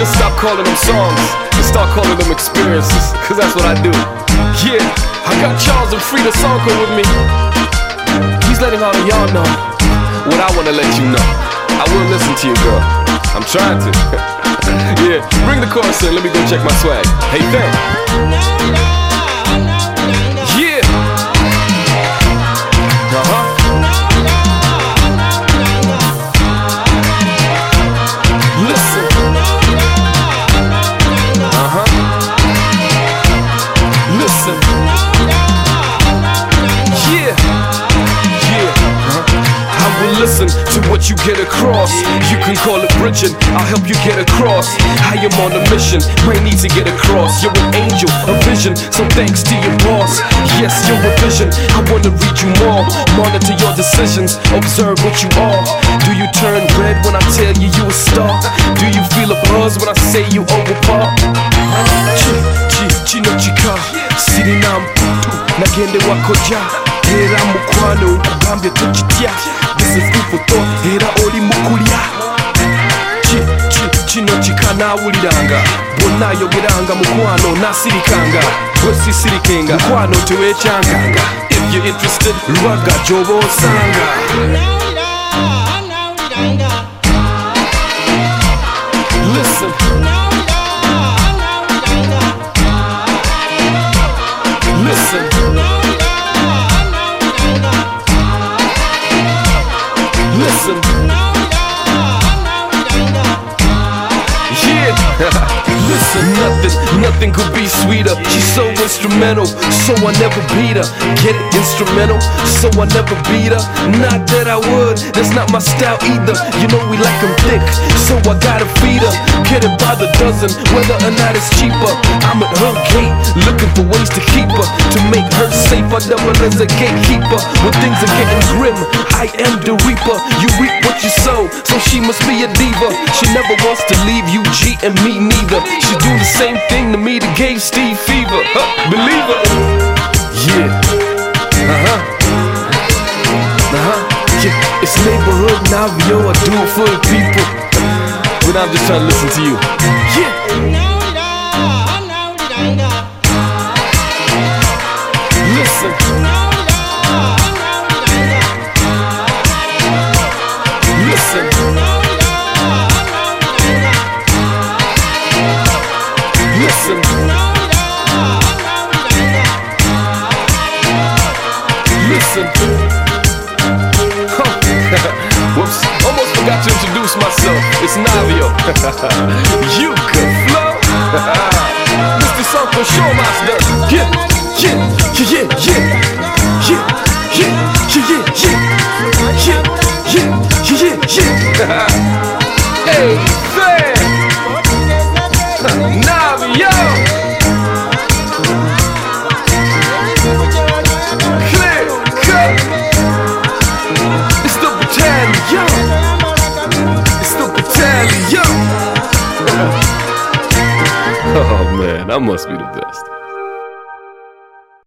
stop calling them songs and start calling them experiences, cause that's what I do. Yeah, I got Charles and Frida Sonko with me. He's letting all of y'all know what I wanna let you know. I will listen to you, girl. I'm trying to. Yeah, bring the chorus in, let me go check my swag. Hey, Ben. Yeah. Listen. Listen. Yeah. I will listen to what you get across. You can call it bridging, I'll help you get across. I am on a mission, might need to get across. You're an angel, a vision, so thanks to your boss. Yes, you're a vision, I wanna read you more. Monitor your decisions, observe what you are. Do you turn red when I tell you you a star? Do you feel a buzz when I say you over par? Chino chika, siri na mputu, nagende wakoja. Era mukwano nkugambye tukitya. This is food for thought, era oli mukulya. Kino kikanawuliranga, bonna ayogeranga mukwano nasirikanga. Gwe sisirikenga, mukwano teweekyankanga. If you're interested, lwaga gy'oba osanga. Listen. Listen. Listen. Yeah. Listen, nothing could be sweeter. She's so instrumental, so I never beat her. Get it? Instrumental, so I never beat her. Not that I would, that's not my style either. You know we like them thick, so I gotta feed her. Get it by the dozen, whether or not it's cheaper. I'm at her gate, looking for ways to keep her. To make her safe, I double as a gatekeeper. When things are getting grim, I am the reaper. You reap what you sow, so she must be a diva. She never wants to leave you, G, and me neither. She do the same thing to me that gave Steve fever. Believe her. Yeah. Yeah. It's neighborhood Navio, I do it for the people. But I'm just trying to listen to you. Yeah. Listen. Listen. Listen. Listen. Whoops, almost forgot to introduce myself. It's Navio. You can flow. Mr. Sonko Showmaster. Yeah, yeah, yeah, yeah, yeah, yeah, yeah, yeah, yeah, yeah. Hey, fam. Navio. Clear cut. It's the battalion. It's the battalion. Oh man, I must be the best.